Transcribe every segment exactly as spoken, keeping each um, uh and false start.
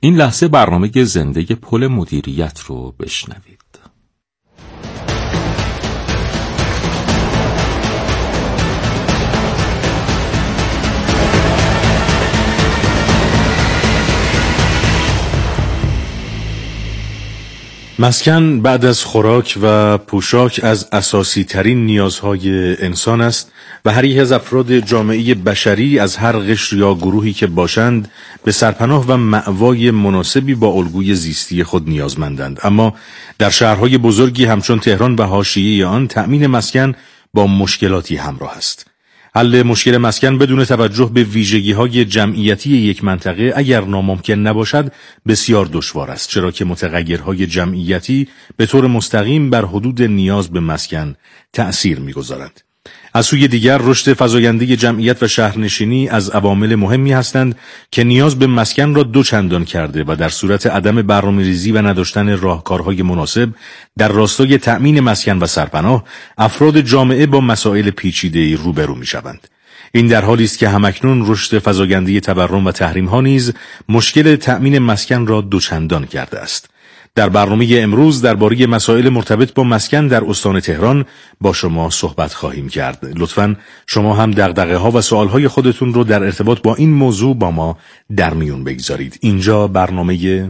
این لحظه برنامه زنده پل مدیریت رو بشنوید. مسکن بعد از خوراک و پوشاک از اساسی ترین نیازهای انسان است و هر یک از افراد جامعه بشری از هر قشر یا گروهی که باشند به سرپناه و مأوای مناسبی با الگوی زیستی خود نیازمندند. اما در شهرهای بزرگی همچون تهران و حاشیه آن تأمین مسکن با مشکلاتی همراه است. حل مشکل مسکن بدون توجه به ویژگی‌های جمعیتی یک منطقه اگر ناممکن نباشد بسیار دشوار است، چرا که متغیرهای جمعیتی به طور مستقیم بر حدود نیاز به مسکن تأثیر می‌گذارند. از سوی دیگر رشد فزاینده جمعیت و شهرنشینی از عوامل مهمی هستند که نیاز به مسکن را دو چندان کرده و در صورت عدم برنامه‌ریزی و نداشتن راهکارهای مناسب در راستای تأمین مسکن و سرپناه افراد جامعه با مسائل پیچیده‌ای روبرو می‌شوند. این در حالی است که همکنون رشد فزاینده تورم و تحریم‌ها نیز مشکل تأمین مسکن را دوچندان کرده است. در برنامه امروز درباره مسائل مرتبط با مسکن در استان تهران با شما صحبت خواهیم کرد. لطفاً شما هم دغدغه‌ها و سوال‌های خودتون رو در ارتباط با این موضوع با ما در میون بگذارید. اینجا برنامه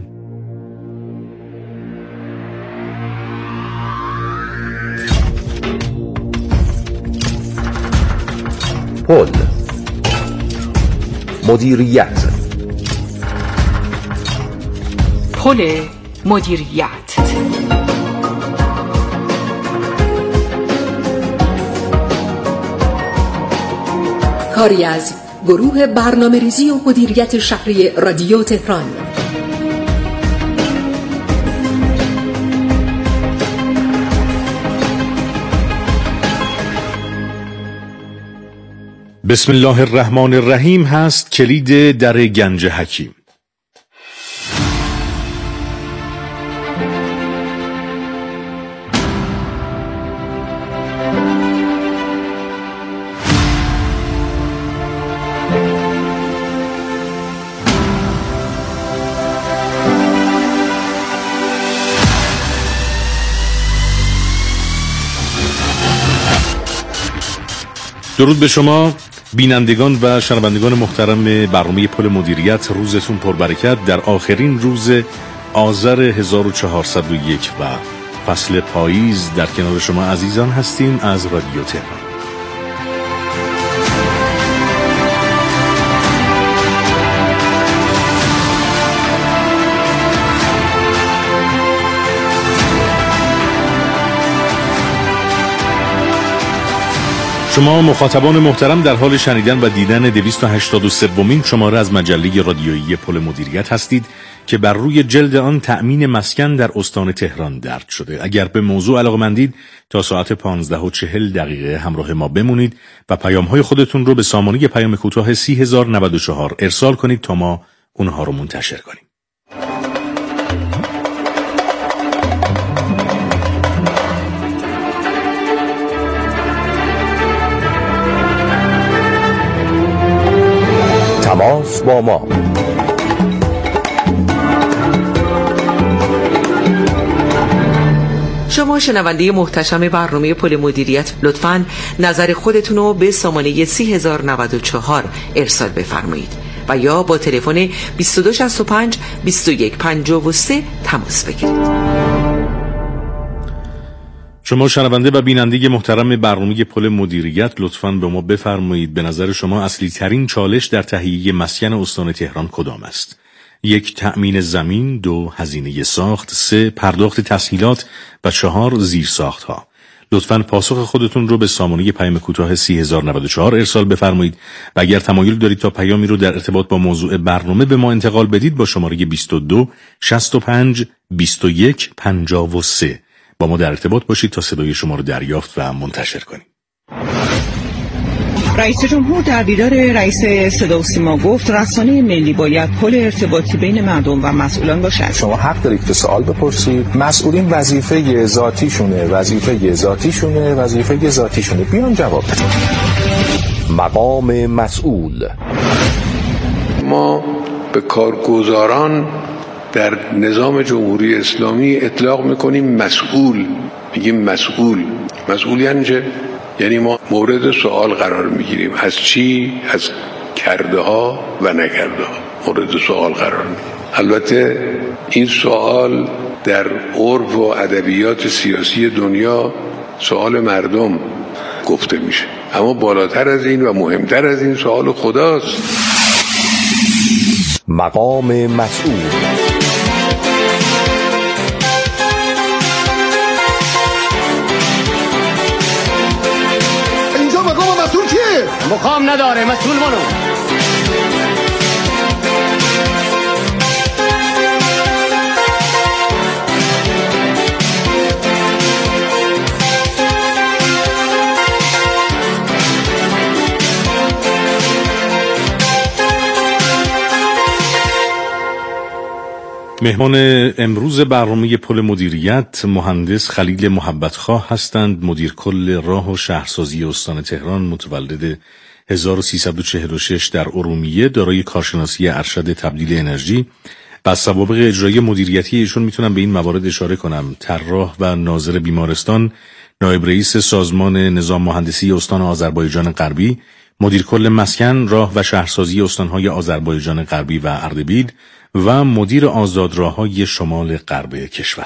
پل مدیریت. پل مدیریت. کاری از گروه برنامه‌ریزی و مدیریت شهری رادیو تهران. بسم الله الرحمن الرحیم هست کلید در گنج حکیم. درود به شما بینندگان و شنوندگان محترم برنامه پل مدیریت. روزتون پربرکت در آخرین روز آذر هزار و چهارصد و یک و فصل پاییز در کنار شما عزیزان هستیم از رادیو تهران. شما مخاطبان محترم در حال شنیدن و دیدن دویست و هشتاد و سومین شماره از مجله رادیویی پل مدیریت هستید که بر روی جلد آن تأمین مسکن در استان تهران درج شده. اگر به موضوع علاقه‌مندید تا ساعت پانزده و چهل دقیقه همراه ما بمونید و پیام‌های خودتون رو به سامانه پیام کوتاه سی هزار و نود و چهار ارسال کنید تا ما اونها رو منتشر کنیم. تماس با ما. شما شنونده محتشم برنامه پل مدیریت لطفاً نظر خودتون رو به سامانه سی هزار و نود و چهار ارسال بفرمایید و یا با تلفن بیست و دو شصت و پنج بیست و یک پنجاه و سه تماس بگیرید. شما شنونده و بیننده محترم برنامه پل مدیریت لطفاً به ما بفرمایید به نظر شما اصلی ترین چالش در تهیه مسکن استان تهران کدام است؟ یک، تأمین زمین، دو، هزینه ساخت، سه، پرداخت تسهیلات و چهار، زیر ساخت ها. لطفاً پاسخ خودتون رو به سامانه پیام کوتاه سی هزار و نود و چهار ارسال بفرمایید و اگر تمایل دارید تا پیامی رو در ارتباط با موضوع برنامه به ما انتقال بدید با شماره بیست و دو شصت و پنج بیست و یک پنجاه و سه با ما در ارتباط باشید تا صدای شما رو دریافت و منتشر کنیم. رئیس جمهور در دیدار رئیس صدا و سیما گفت رسانه ملی باید پل ارتباطی بین مردم و مسئولان باشد. شما حق دارید که سوال بپرسید. مسئولین وظیفه ذاتیشونه، وظیفه ذاتیشونه، وظیفه ذاتیشونه. بیان جواب بدن. مقام مسئول. ما به کارگزاران در نظام جمهوری اسلامی اطلاق میکنیم مسئول، میگیم مسئول. مسئول یعنی چه؟ یعنی ما مورد سوال قرار میگیریم. از چی؟ از کرده ها و نکرده ها مورد سوال قرار میگیریم. البته این سوال در عرف و ادبیات سیاسی دنیا سوال مردم گفته میشه، اما بالاتر از این و مهمتر از این سوال خداست. مقام مسئول. اینجا مقام مسئول کیه؟ مقام نداره، مسئول منو. مهمان امروز برنامه پل مدیریت مهندس خلیل محبتخواه هستند، مدیر کل راه و شهرسازی استان تهران، متولد هزار و سیصد و چهل و شش در ارومیه، دارای کارشناسی ارشد تبدیل انرژی. بس سوابق اجرایی مدیریتی ایشون میتونم به این موارد اشاره کنم: طراح و ناظر بیمارستان، نایب رئیس سازمان نظام مهندسی استان آذربایجان غربی، مدیر کل مسکن، راه و شهرسازی استانهای آذربایجان غربی و اردبیل و مدیر آزادراه‌های شمال غرب کشور.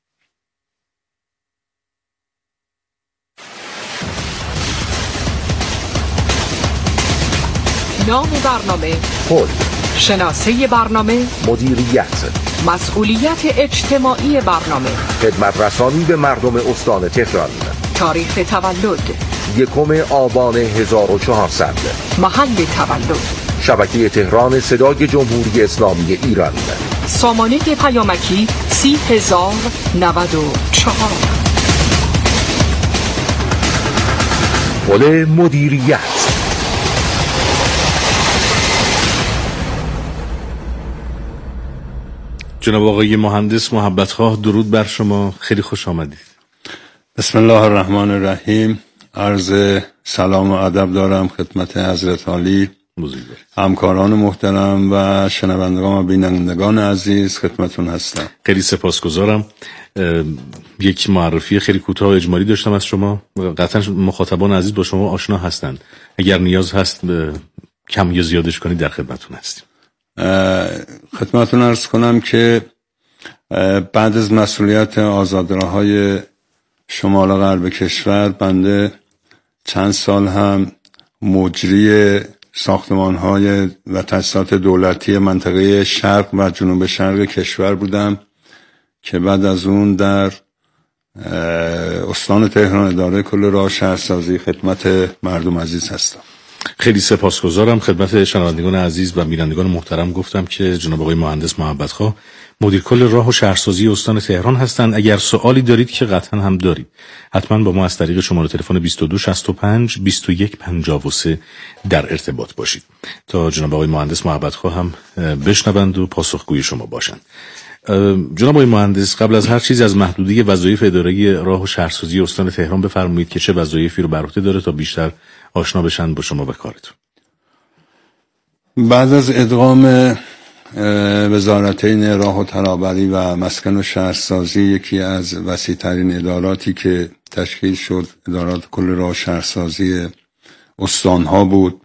نام برنامه، پل. شناسه برنامه، مدیریت. مسئولیت اجتماعی برنامه، خدمت رسانی به مردم استان تهران. تاریخ تولد یکم آبان هزار و چهارصد. محل تولد شبکه تهران صدای جمهوری اسلامی ایران. سامانه پیامکی سی هزار نود و چهار. پل مدیریت. جناب آقای مهندس محبتخواه، درود بر شما، خیلی خوش آمدید. بسم الله الرحمن الرحیم. عرض سلام و ادب دارم خدمت حضرت عالی، همکاران محترم و شنوندگان و بینندگان عزیز، خدمتون هستم. خیلی سپاسگزارم. یک معرفی خیلی کوتاه و اجمالی داشتم از شما، قطعا مخاطبان عزیز با شما آشنا هستند. اگر نیاز هست کم یا زیادش کنید در خدمتون هستیم. خدمتون عرض کنم که بعد از مسئولیت آزادراه‌های شمال غرب کشور، بنده چند سال هم مجری ساختمان‌های و تأسیسات دولتی منطقه شرق و جنوب شرق کشور بودم که بعد از اون در استان تهران اداره کل راه شهرسازی خدمت مردم عزیز هستم. خیلی سپاسگزارم. خدمت شنوندگان عزیز و بینندگان محترم گفتم که جناب آقای مهندس محبتخواه مدیر کل راه و شهرسازی استان تهران هستند. اگر سوالی دارید که قطعا هم دارید، حتما با ما از طریق شماره تلفن بیست و دو شصت و پنج بیست و یک پنجاه و سه در ارتباط باشید تا جناب آقای مهندس محبتخواه هم بشنوند و پاسخگوی شما باشند. جناب آقای مهندس، قبل از هر چیز از محدودی وظایف اداره راه و شهرسازی استان تهران بفرمایید که چه وظایفی رو بر عهده داره تا بیشتر آشنا بشن با شما و کارتون. بعد از ادغام وزارتین راه و ترابری و مسکن و شهرسازی، یکی از وسیع‌ترین اداراتی که تشکیل شد ادارات کل راه و شهرسازی استانها بود.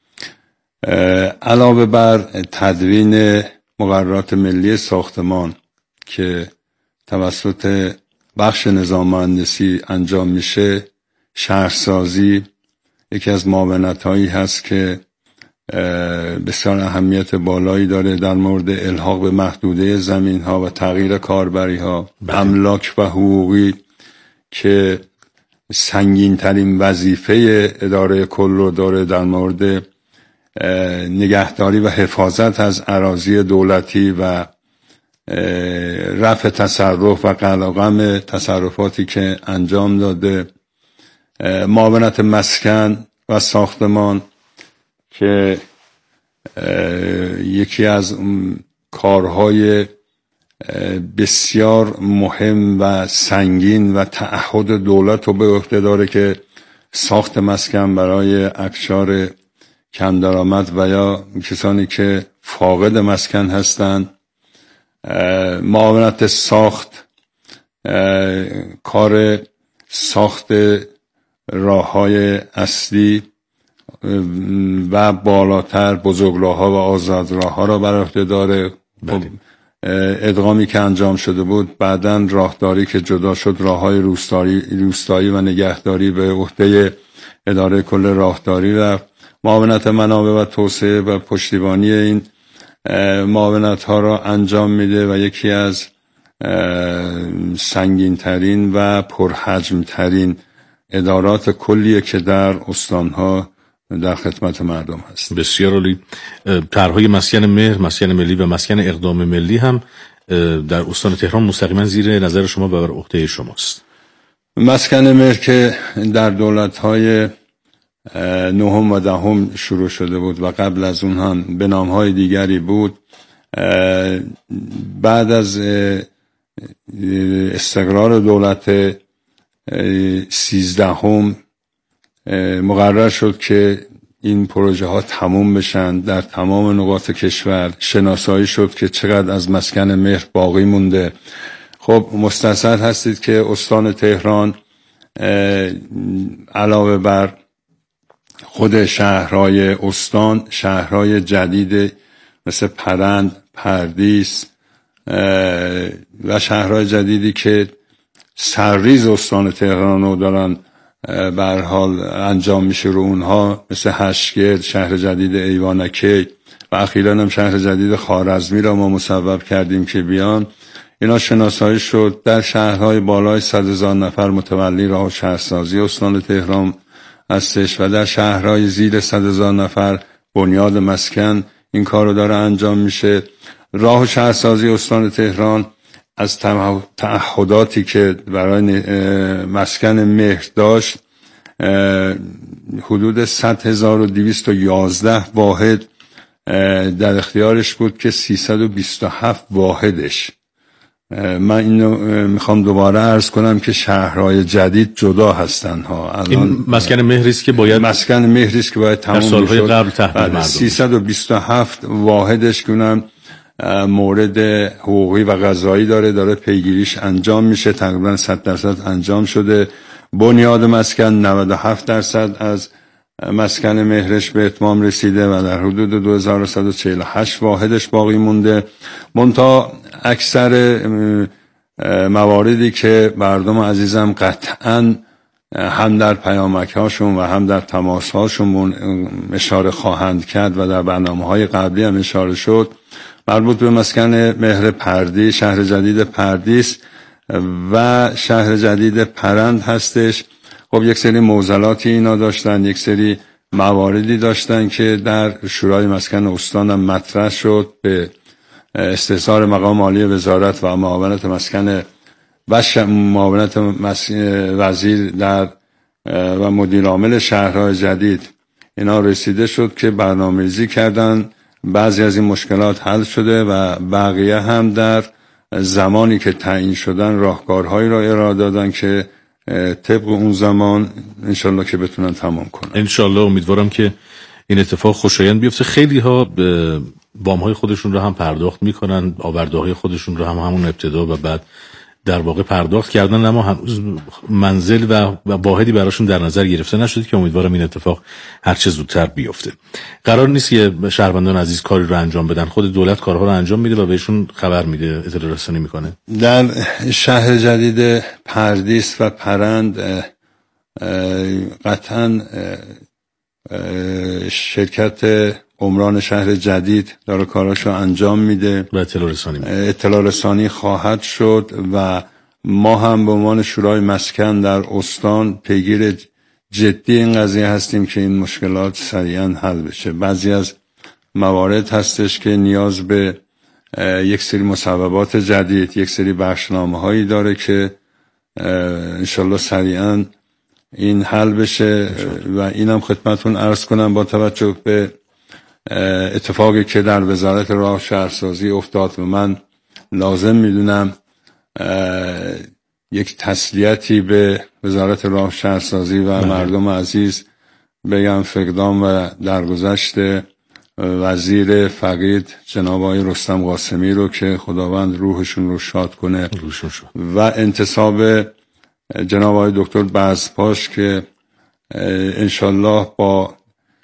علاوه بر تدوین مقررات ملی ساختمان که توسط بخش نظام مهندسی انجام میشه، شهرسازی یکی از معاونت‌هایی هست که بسیار اهمیت بالایی داره در مورد الحاق به محدوده زمین‌ها و تغییر کاربری‌ها، املاک و حقوقی که سنگین‌ترین وظیفه اداره کل رو داره در مورد نگهداری و حفاظت از اراضی دولتی و رفع تصرف و قلقم تصرفاتی که انجام داده. معاونت مسکن و ساختمان که یکی از کارهای بسیار مهم و سنگین و تعهد دولت رو به عهده داره که ساخت مسکن برای اقشار کم درآمد و یا کسانی که فاقد مسکن هستند معاونت ساخت، کار ساخت راه‌های اصلی و بالاتر بزرگراه‌ها و آزادراه‌ها را بر عهده داره. ادغامی که انجام شده بود، بعداً راهداری که جدا شد، راه‌های روستایی روستایی و نگهداری به عهده اداره کل راهداری رفت. معاونت منابع و توسعه و پشتیبانی این معاونت‌ها را انجام میده و یکی از سنگین‌ترین و پرحجم‌ترین ادارات کلیه که در استان‌ها در خدمت مردم هست. بسیار عالی. طرح‌های مسکن مهر، مسکن ملی و مسکن اقدام ملی هم در استان تهران مستقیما زیر نظر شما و بر عهده شماست. مسکن مهر که در دولت‌های نهم و دهم شروع شده بود و قبل از اون هم به نام‌های دیگری بود، بعد از استقرار دولت سیزدهم مقرر شد که این پروژه ها تموم بشن. در تمام نقاط کشور شناسایی شد که چقدر از مسکن مهر باقی مونده. خب مستصحب هستید که استان تهران علاوه بر خود شهرهای استان، شهرهای جدید مثل پرند، پردیس و شهرهای جدیدی که سرریز استان تهران رو دارن به هر حال انجام میشه رو اونها، مثل هشتگرد، شهر جدید ایوانکی و اخیراً هم شهر جدید خوارزمی را ما مصوب کردیم که بیان. اینا شناسایی شد. در شهرهای بالای صد هزار نفر متولی راه و شهرسازی استان تهران هستش و در شهرهای زیر صد هزار نفر بنیاد مسکن این کار رو داره انجام میشه. راه و شهرسازی استان تهران از تعهداتی که برای مسکن مهر داشت، حدود صد هزار و دویست و یازده واحد در اختیارش بود که سیصد و بیست و هفت واحدش. من اینو میخوام دوباره عرض کنم که شهرهای جدید جدا هستن ها. این مسکن مهری است که باید مسکن مهری است که باید تموم بشه. سالهای قبل تحویل مردم. سیصد و بیست و هفت واحدش کنم مورد حقوقی و قضایی داره داره پیگیریش انجام میشه. تقریبا صد درصد انجام شده. بنیاد مسکن نود و هفت درصد از مسکن مهرش به اتمام رسیده و در حدود دو هزار و صد و چهل و هشت واحدش باقی مونده. منتها اکثر مواردی که مردم عزیزم قطعاً هم در پیامک هاشون و هم در تماس هاشون اشاره خواهند کرد و در برنامه های قبلی هم اشاره شد، مربوط به مسکن مهر پردیس، شهر جدید پردیس و شهر جدید پرند هستش. خب یک سری معضلاتی اینا داشتن، یک سری مواردی داشتن که در شورای مسکن استان هم مطرح شد به استحضار مقام عالی وزارت و معاونت مسکن و معاونت وزیر در و مدیر عامل شهرهای جدید اینا رسیده شد که برنامه‌ریزی کردن. بعضی از این مشکلات حل شده و بقیه هم در زمانی که تعیین شدن راهکارهایی را ارائه دادن که طبق اون زمان انشالله که بتونن تمام کنن. انشالله امیدوارم که این اتفاق خوشایند بیفته. خیلی ها وام‌های خودشون رو هم پرداخت میکنن، آورده‌های خودشون رو هم همون ابتدا و بعد در واقع پرداخت کردن، اما هنوز منزل و واحدی براشون در نظر گرفته نشده که امیدوارم این اتفاق هر چه زودتر بیفته. قرار نیست که شهروندان عزیز کاری رو انجام بدن، خود دولت کارها رو انجام میده و بهشون خبر میده، اطلاع رسانی میکنه. در شهر جدید پردیس و پرند قطعاً شرکت عمران شهر جدید داره کاراشو انجام میده و اطلاع رسانی میده. اطلاع رسانی خواهد شد و ما هم به عنوان شورای مسکن در استان پیگیر جدی این قضیه هستیم که این مشکلات سریعا حل بشه. بعضی از موارد هستش که نیاز به یک سری مصوبات جدید، یک سری بخشنامه هایی داره که انشالله سریعا این حل بشه و اینم خدمتون عرض کنم با توجه به اتفاقی که در وزارت راه شهرسازی افتاد و من لازم میدونم یک تسلیتی به وزارت راه شهرسازی و مردم عزیز بگم. فقدان و درگذشت وزیر فقید جناب آقای رستم قاسمی رو که خداوند روحشون رو شاد کنه و انتصاب جناب آقای دکتر بزپاش که انشالله با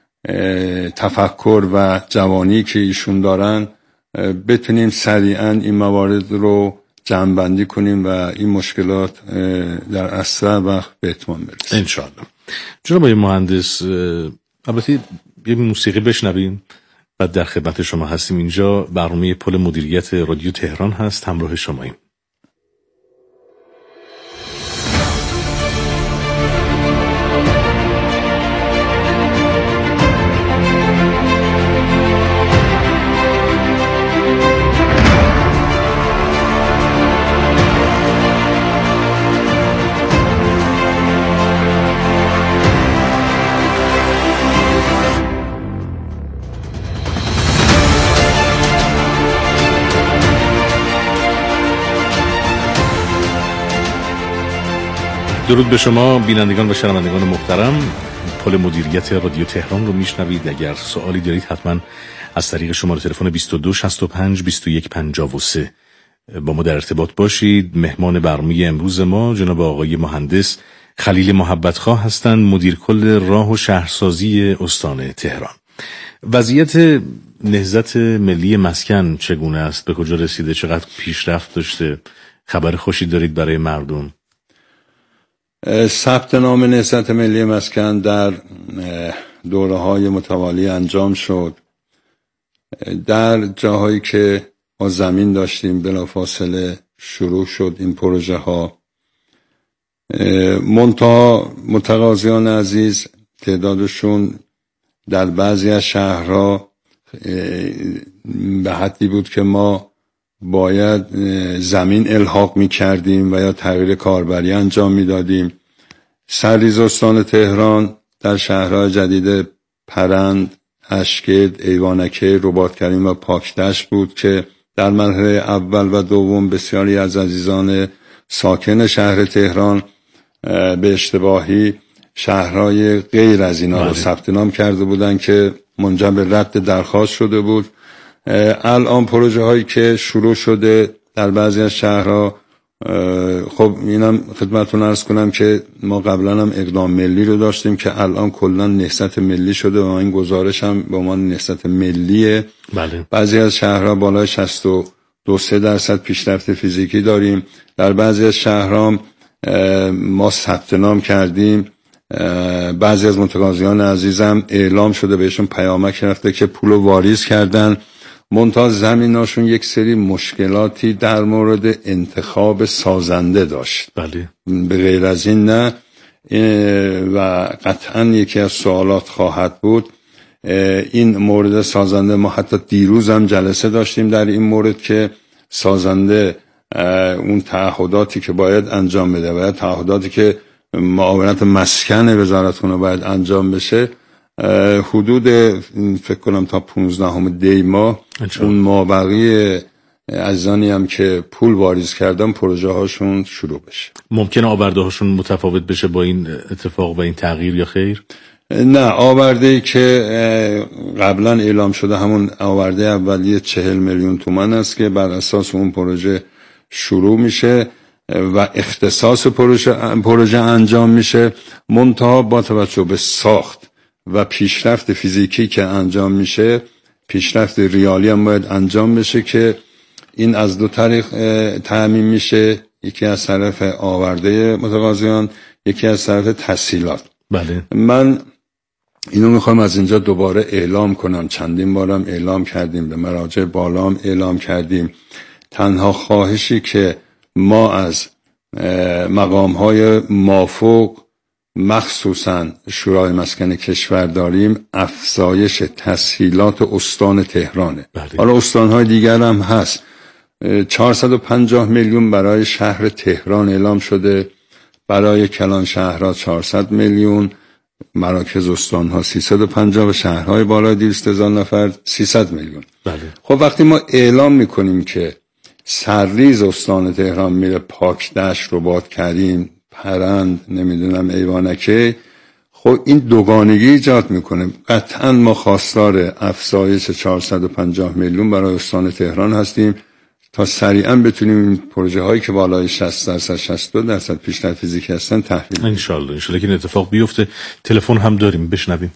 تفکر و جوانی که ایشون دارن بتونیم سریعا این موارد رو جمع‌بندی کنیم و این مشکلات در اسرع وقت به اتمام برسه انشالله. جناب آقای مهندس، البته یه موسیقی بشنویم بعد در خدمت شما هستیم. اینجا برنامه پل مدیریت رادیو تهران هست، همراه شماییم. درود به شما بینندگان و شنوندگان محترم. پل مدیریت رادیو تهران رو میشنوید. اگر سوالی دارید حتما از طریق شماره تلفن بیست و دو شصت و پنج بیست و یک پنجاه و سه با ما در ارتباط باشید. مهمان برنامه امروز ما جناب آقای مهندس خلیل محبتخواه هستند، مدیر کل راه و شهرسازی استان تهران. وضعیت نهضت ملی مسکن چگونه است؟ به کجا رسیده؟ چقدر پیشرفت داشته؟ خبر خوشی دارید برای مردم؟ ثبت نام نهضت ملی مسکن در دوره‌های متوالی انجام شد. در جاهایی که ما زمین داشتیم بلافاصله شروع شد این پروژه ها. منتها متقاضیان عزیز تعدادشون در بعضی از شهرها به حدی بود که ما باید زمین الحاق می کردیم و یا تغییر کاربری انجام می دادیم. سرریز استان تهران در شهرهای جدید پرند، اشکد، ایوانکه، رباطکریم و پاکدشت بود که در مرحله اول و دوم بسیاری از عزیزان ساکن شهر تهران به اشتباهی شهرهای غیر از اینا رو ثبت نام کرده بودن که منجر به رد درخواست شده بود. الان پروژه هایی که شروع شده در بعضی از شهرها، خب اینم خدمتتون عرض کنم که ما قبلا هم اقدام ملی رو داشتیم که الان کلا نهضت ملی شده و این گزارش هم به عنوان نهضت ملیه. بله. بعضی بعضی از شهرها بالای شصت و دو درصد پیشرفت فیزیکی داریم. در بعضی از شهرها ما ثبت نام کردیم. بعضی از متقاضیان عزیزم اعلام شده بهشون پیامک رفته که پول واریز کردن، منتها زمیناشون یک سری مشکلاتی در مورد انتخاب سازنده داشت. بله. به غیر از این نه. و قطعا یکی از سوالات خواهد بود این مورد سازنده. ما حتی دیروز هم جلسه داشتیم در این مورد که سازنده اون تعهداتی که باید انجام بده و تعهداتی که معاونت مسکن وزارت خونه باید انجام بشه، حدود فکر کنم تا پونزدهم دی ماه اون مابقی عزیزانی هم که پول واریز کردن پروژه هاشون شروع بشه. ممکنه آورده هاشون متفاوت بشه با این اتفاق و این تغییر یا خیر؟ نه، آورده که قبلا اعلام شده همون آورده اولیه چهل میلیون تومان است که بر اساس اون پروژه شروع میشه و اختصاص پروژه, پروژه انجام میشه. منتها با توجه به ساخت و پیشرفت فیزیکی که انجام میشه، پیشرفت ریالی هم باید انجام بشه که این از دو طریق تأمین میشه، یکی از طرف آورده متقاضیان، یکی از طرف تسهیلات. بله. من اینو میخوام از اینجا دوباره اعلام کنم، چندین بارم اعلام کردیم، به مراجع بالام اعلام کردیم. تنها خواهشی که ما از مقام‌های مافوق مخصوصاً شورای مسکن کشور داریم افزایش تسهیلات استان تهرانه. بله. حالا استان‌های دیگر هم هست. چهارصد و پنجاه میلیون برای شهر تهران اعلام شده، برای کلان شهرها چهارصد میلیون، مراکز استان‌ها سیصد و پنجاه و شهرهای بالای دویست هزار نفر سیصد میلیون. بله. خب وقتی ما اعلام میکنیم که سرریز استان تهران میره پاکدشت، رباطکریم، پرند، نمیدونم ایوانکه، خب این دوگانگی ایجاد میکنه. قطعا ما خواستار افزایش چهارصد و پنجاه میلیون برای استان تهران هستیم تا سریعا بتونیم این پروژه هایی که بالای شصت درصد شصت و دو درصد پیشرفت فیزیکی هستن تحویل بدیم. ان شاء الله ان شاء الله که این اتفاق بیفته. تلفن هم داریم، بشنویم.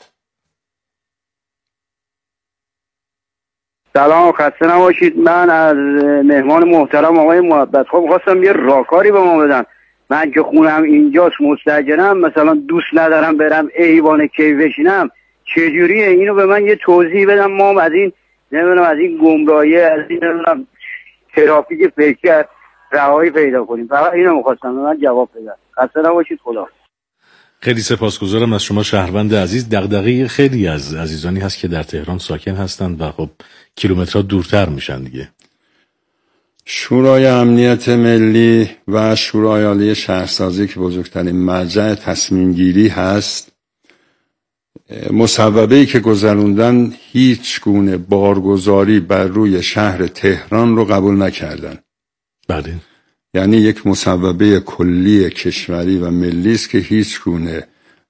سلام، خسته نباشید. من از مهمان محترم آقای محبت خب خواستم یه راهکاری به ما بدن. من که خونم اینجاست، مستاجرم، مثلا دوست ندارم برم ایوان کی بشینم، چجوریه؟ اینو به من یه توضیح بدم. ما از این نمیدونم از این گمراهی، از این نمیدونم ترافیک فکر رهایی پیدا کنیم. فقط اینو می‌خواستم به من جواب بدن. خسته نباشید. خدا. خیلی سپاسگزارم از شما شهروند عزیز. دغدغه خیلی از عزیزانی هست که در تهران ساکن هستند و خب کیلومترها دورتر میشن دیگه. شورای امنیت ملی و شورای عالی شهرسازی که بزرگترین مرجع تصمیم گیری هست، مصوبه‌ای که گذروندن هیچ گونه بارگذاری بر روی شهر تهران رو قبول نکردن. بله. یعنی یک مصوبه کلی کشوری و ملی است که هیچ گونه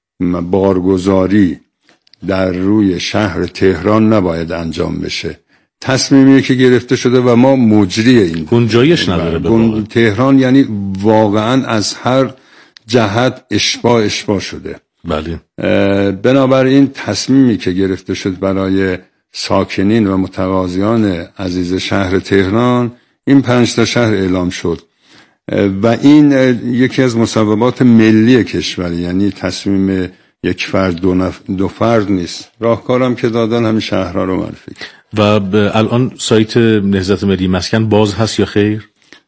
بارگذاری در روی شهر تهران نباید انجام بشه. تصمیمی که گرفته شده و ما مجری این گنجایش نداره به واقع. تهران یعنی واقعا از هر جهت اشباع اشباع شده. بله. بنابراین تصمیمی که گرفته شد برای ساکنین و متقاضیان عزیز شهر تهران، این پنج تا شهر اعلام شد و این یکی از مصوبات ملی کشوری، یعنی تصمیم یک فرد دو, نف... دو فرد نیست. راهکارم که دادن همین شهرها رو معرفی. و الان سایت نهضت ملی مسکن باز هست یا خیر؟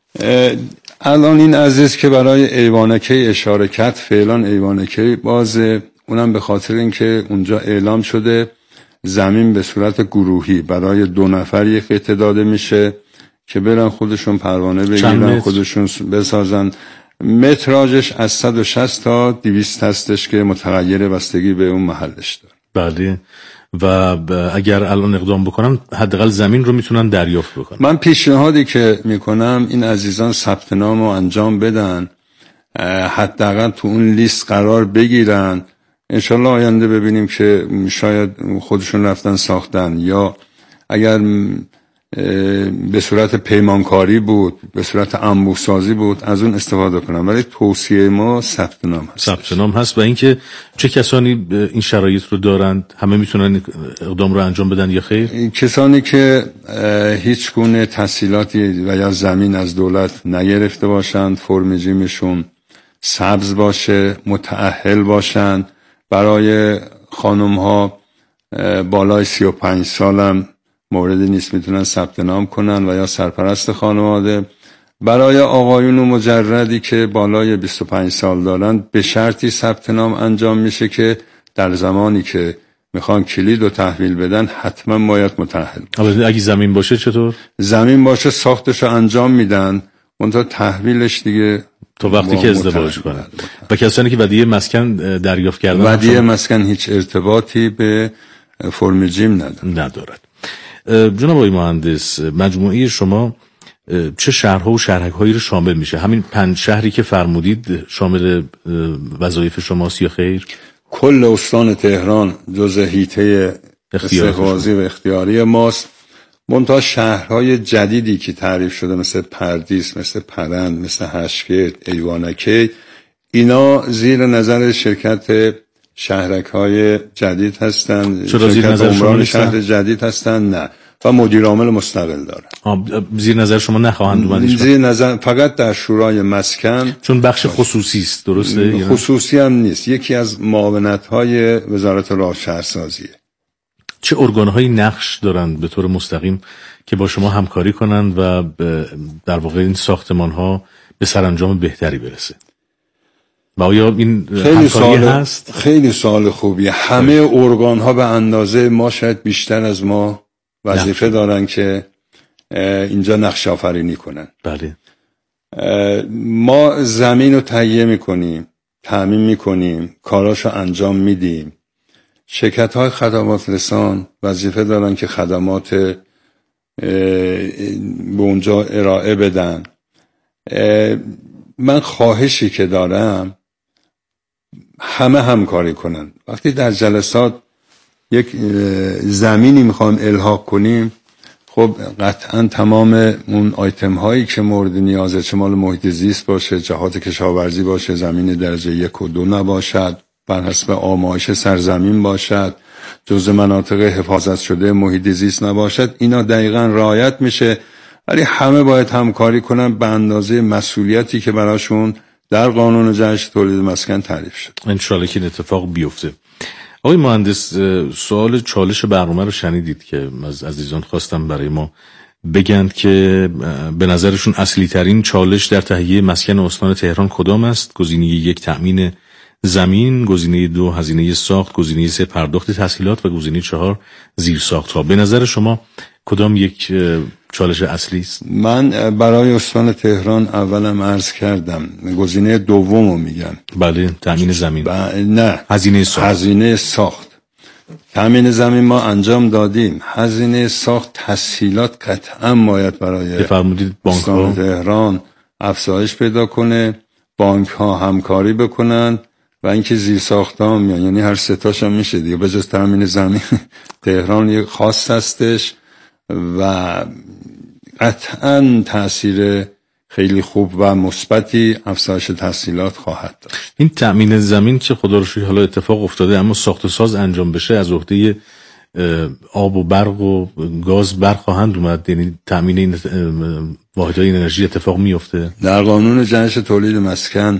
الان این عزیز که برای ایوانکی اشاره کرد، فعلا ایوانکی بازه، اونم به خاطر اینکه اونجا اعلام شده زمین به صورت گروهی برای دو نفر یک قطعه داده میشه که برن خودشون پروانه بگیرن، خودشون بسازن. متراژش از صد و شصت تا دویست هستش که متغیر بستگی به اون محلش داره. بله. و اگر الان اقدام بکنن حداقل زمین رو میتونن دریافت بکنن. من پیشنهادی که میکنم این عزیزان ثبت نام رو انجام بدن، حداقل تو اون لیست قرار بگیرن. انشالله آینده ببینیم که شاید خودشون رفتن ساختن، یا اگر به صورت پیمانکاری بود، به صورت انبوه سازی بود، از اون استفاده کنم. ولی توصیه ما ثبت نام هست. ثبت نام هست. و اینکه چه کسانی این شرایط رو دارند؟ همه میتونن اقدام رو انجام بدن یا خیر؟ کسانی که هیچ گونه تسهیلاتی و یا زمین از دولت نگرفته باشند، فرم جیمشون سبز باشه، متأهل باشند. برای خانم ها بالای سی و پنج سالم موردی نیست، میتونن ثبت نام کنن و یا سرپرست خانواده. برای آقایون و مجردی که بالای بیست و پنج سال دارن به شرطی ثبت نام انجام میشه که در زمانی که میخوان کلید رو تحویل بدن حتما باید متأهل باشه. اگه زمین باشه چطور؟ زمین باشه ساختش رو انجام میدن، اونتا تحویلش دیگه تا وقتی که ازدواج کنن. و کسانی که ودیعه مسکن دریافت کردن، ودیعه مسکن هیچ ارتباطی به فرم جیم ندارد. جناب آقای مهندس، مجموعه شما چه شهرها و شهرک‌هایی رو شامل میشه؟ همین پنج شهری که فرمودید شامل وظایف شماست یا خیر؟ کل استان تهران جزء حیطه استحواذی و اختیاری ماست. منتها شهرهای جدیدی که تعریف شده مثل پردیس، مثل پرند، مثل هشگرد، ایوانکی، اینا زیر نظر شرکت شهرک‌های جدید هستند. چرا زیر نظر شما نیستن؟ شهر جدید هستند نه، و مدیر عامل مستقل دارن. زیر نظر شما نخواهند اومد؟ زیر نظر فقط در شورای مسکن، چون بخش خصوصی است. درسته؟ خصوصی هم نیست، یکی از معاونت‌های وزارت راه شهرسازیه. چه ارگان‌هایی نقش دارند به طور مستقیم که با شما همکاری کنند و در واقع این ساختمان‌ها به سرانجام بهتری برسه؟ و آیا این همکاری سال هست؟ خیلی سوال خوبیه. همه ارگان‌ها به اندازه ما شاید بیشتر از ما وظیفه دارن که اینجا نقش آفرینی کنن. بله. ما زمین رو تهیه میکنیم، تامین میکنیم، کاراشو انجام میدیم. شرکت‌های خدمات رسان وظیفه دارن که خدمات به اونجا ارائه بدن. من خواهشی که دارم، همه همکاری کنن. وقتی در جلسات یک زمینی میخوایم الحاق کنیم، خب قطعا تمام اون آیتم هایی که مورد نیازه، چه مال محیط زیست باشه، جهات کشاورزی باشه، زمین درجه یک و دو نباشد، بر حسب آمایش سرزمین باشد، جزء مناطق حفاظت شده محیط زیست نباشد، اینا دقیقاً رعایت میشه. ولی همه باید همکاری کنن به اندازه مسئولیتی که براشون در قانون جهش تولید مسکن تعریف شد. انشالله که این اتفاق بیفته. آقای مهندس، سوال چالش برنامه رو شنیدید که از عزیزان خواستم برای ما بگند که به نظرشون اصلی ترین چالش در تهیه مسکن استان تهران کدام است؟ گزینه یک تأمین زمین، گزینه دو هزینه ساخت، گزینه سه پرداخت تسهیلات و گزینه چهار زیرساخت ها. به نظر شما کدام یک چالش اصلی است؟ من برای استان تهران اولم عرض کردم گزینه دومو میگم. بله، تأمین زمین. ب... نه، هزینه ساخت. هزینه ساخت. تأمین زمین ما انجام دادیم. هزینه ساخت تسهیلات قطعا باید برای استان تهران افزایش پیدا کنه، بانک ها همکاری بکنن و اینکه زیر ساخت ها میان، یعنی هر سه تاش هم میشه دیگه. به جز تأمین زمین تهران یک خاص هستش و قطعا تأثیر خیلی خوب و مثبتی افزایش تسهیلات خواهد داشت. این تأمین زمین که خدا رو شکر حالا اتفاق افتاده، اما ساخت و ساز انجام بشه از عهده آب و برق و گاز برخواهند اومد، یعنی تأمین این واحدهای انرژی اتفاق میفته. در قانون جهش تولید مسکن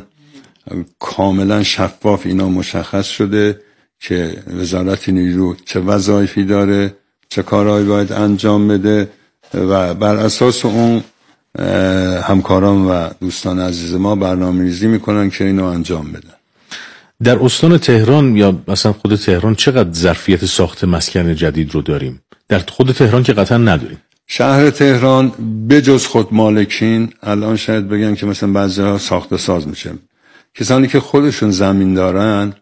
کاملا شفاف اینا مشخص شده که وزارت نیرو چه وظایفی داره، چه کارهایی باید انجام بده و بر اساس اون همکاران و دوستان عزیز ما برنامه‌ریزی میکنن که اینو انجام بدن. در استان تهران یا مثلا خود تهران چقدر ظرفیت ساخت مسکن جدید رو داریم؟ در خود تهران که قطعا نداریم. شهر تهران بجز خود مالکین الان شاید بگم که مثلا بعضی‌ها ساخت و ساز میشه. کسانی که خودشون زمین دارن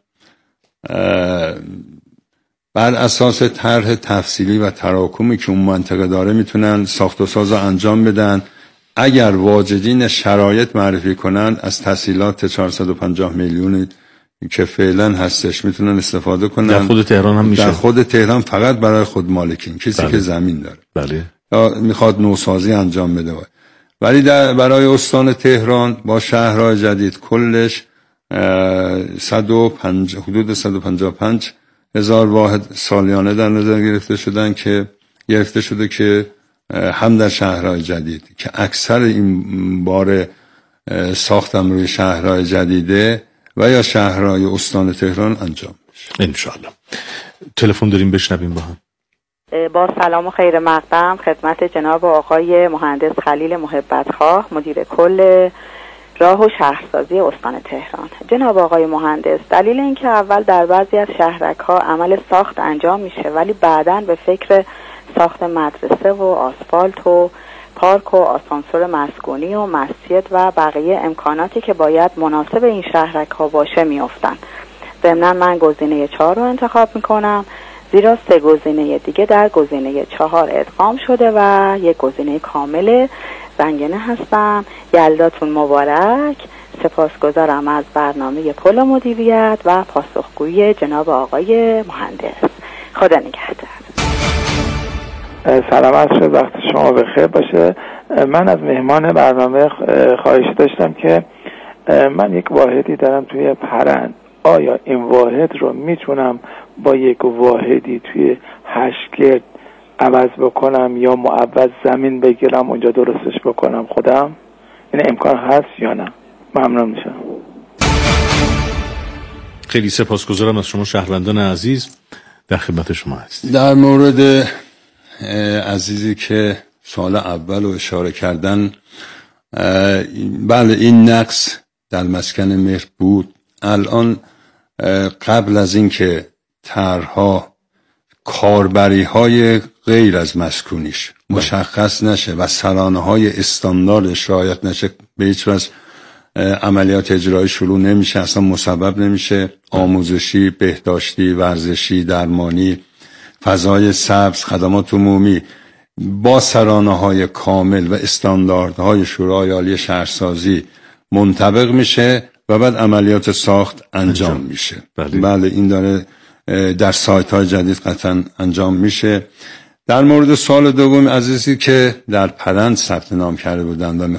بر اساس طرح تفصیلی و تراکمی که اون منطقه داره میتونن ساخت و ساز انجام بدن. اگر واجدین شرایط معرفی کنن از تسهیلات چهارصد و پنجاه میلیون که فعلا هستش میتونن استفاده کنن. در خود تهران هم میشه. در خود تهران فقط برای خود مالکین، کسی بله. که زمین داره بله. یا میخواد نوسازی انجام بده. ولی در برای استان تهران با شهرهای جدید کلش صد و پنجاه حدود صد و پنجاه و پنج هزار واحد سالیانه در نظر گرفته شدن که گرفته شده که هم در شهرهای جدید که اکثر این بار ساختم روی شهرهای جدیده و یا شهرهای استان تهران انجام میشه انشالله. تلفن داریم بشنویم با هم. با سلام و خیر مقدم خدمت جناب آقای مهندس خلیل محبتخواه، مدیر کل راه و شهرسازی استان تهران. جناب آقای مهندس، دلیل اینکه اول در بعضی از شهرک ها عمل ساخت انجام میشه ولی بعداً به فکر ساخت مدرسه و آسفالت و پارک و آسانسور مسکونی و مسجد و بقیه امکاناتی که باید مناسب این شهرک ها باشه میافتن. ضمناً من گزینه چهار رو انتخاب میکنم، زیرا سه گزینه دیگه در گزینه چهار ادغام شده و یک گزینه کامل زنگنه هستم. یلداتون مبارک. سپاسگزارم از برنامه پل مدیریت و پاسخگویی جناب آقای مهندس. خدا نگهدار. سلام عرض شد، وقت شما بخیر باشه. من از مهمان برنامه خواهش داشتم که من یک واحدی دارم توی پرند، آیا این واحد رو میتونم با یک واحدی توی هشتگرد عوض بکنم یا معوض زمین بگیرم اونجا درستش بکنم خودم؟ این امکان هست یا نه؟ ممنون میشم. خیلی سپاسگزارم از شما شهروندان عزیز، در خدمت شما هست. در مورد عزیزی که سوال اول رو اشاره کردن، بله این نقص در مسکن مهر بود. الان قبل از این که طرح‌ها کاربری های غیر از مسکونیش مشخص نشه و سرانه های استانداردش رعایت نشه، به هیچ وجه عملیات اجرایی شروع نمیشه، اصلا مسبب نمیشه. آموزشی، بهداشتی، ورزشی، درمانی، فضای سبز، خدمات عمومی با سرانه های کامل و استانداردهای شورای عالی شهرسازی منطبق میشه و بعد عملیات ساخت انجام, انجام. میشه. بله. بله این داره در سایت های جدید قطعا انجام میشه. در مورد سوال دوم عزیزی که در پرند ثبت نام کرده بودند و